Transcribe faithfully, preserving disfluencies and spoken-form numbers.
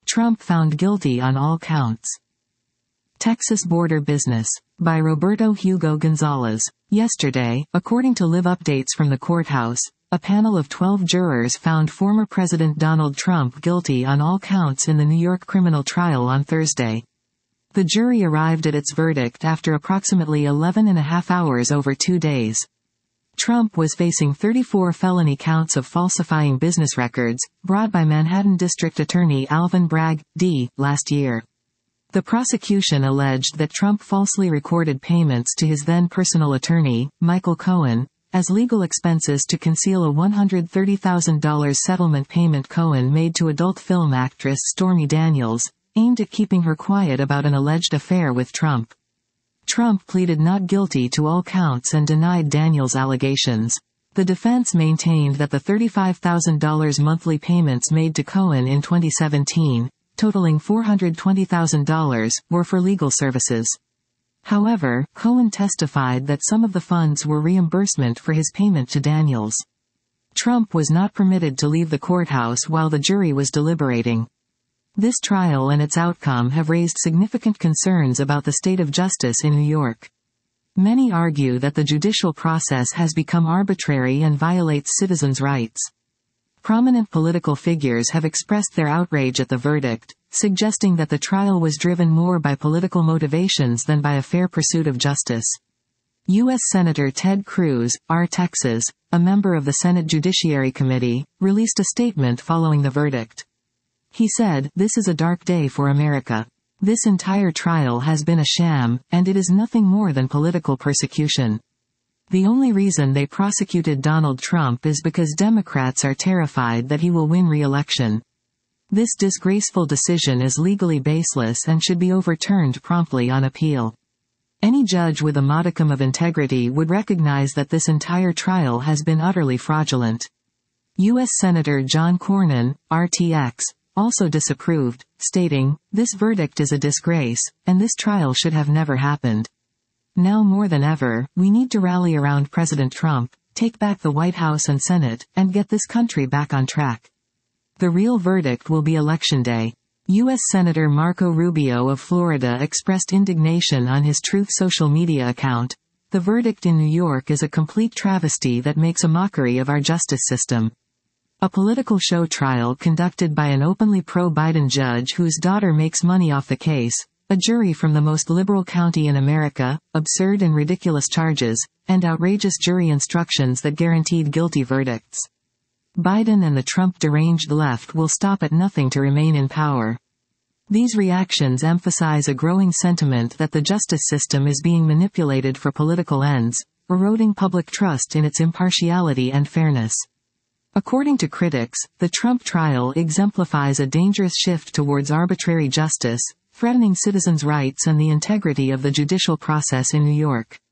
Trump found guilty on all counts. Texas Border Business. By Roberto Hugo Gonzalez. Yesterday, according to live updates from the courthouse, a panel of twelve jurors found former President Donald Trump guilty on all counts in the New York criminal trial on Thursday. The jury arrived at its verdict after approximately eleven and a half hours over two days. Trump was facing thirty-four felony counts of falsifying business records, brought by Manhattan District Attorney Alvin Bragg, D, last year. The prosecution alleged that Trump falsely recorded payments to his then personal attorney, Michael Cohen, as legal expenses to conceal a one hundred thirty thousand dollars settlement payment Cohen made to adult film actress Stormy Daniels, aimed at keeping her quiet about an alleged affair with Trump. Trump pleaded not guilty to all counts and denied Daniels' allegations. The defense maintained that the thirty-five thousand dollars monthly payments made to Cohen in twenty seventeen, totaling four hundred twenty thousand dollars, were for legal services. However, Cohen testified that some of the funds were reimbursement for his payment to Daniels. Trump was not permitted to leave the courthouse while the jury was deliberating. This trial and its outcome have raised significant concerns about the state of justice in New York. Many argue that the judicial process has become arbitrary and violates citizens' rights. Prominent political figures have expressed their outrage at the verdict, suggesting that the trial was driven more by political motivations than by a fair pursuit of justice. U S Senator Ted Cruz, R. Texas, a member of the Senate Judiciary Committee, released a statement following the verdict. He said, "This is a dark day for America. This entire trial has been a sham, and it is nothing more than political persecution. The only reason they prosecuted Donald Trump is because Democrats are terrified that he will win re-election. This disgraceful decision is legally baseless and should be overturned promptly on appeal. Any judge with a modicum of integrity would recognize that this entire trial has been utterly fraudulent." U S Senator John Cornyn, R T X, also disapproved, stating, "This verdict is a disgrace, and this trial should have never happened. Now more than ever, we need to rally around President Trump, take back the White House and Senate, and get this country back on track. The real verdict will be Election Day." U S Senator Marco Rubio of Florida expressed indignation on his Truth social media account. "The verdict in New York is a complete travesty that makes a mockery of our justice system. A political show trial conducted by an openly pro-Biden judge whose daughter makes money off the case, a jury from the most liberal county in America, absurd and ridiculous charges, and outrageous jury instructions that guaranteed guilty verdicts. Biden and the Trump deranged left will stop at nothing to remain in power." These reactions emphasize a growing sentiment that the justice system is being manipulated for political ends, eroding public trust in its impartiality and fairness. According to critics, the Trump trial exemplifies a dangerous shift towards arbitrary justice, threatening citizens' rights and the integrity of the judicial process in New York.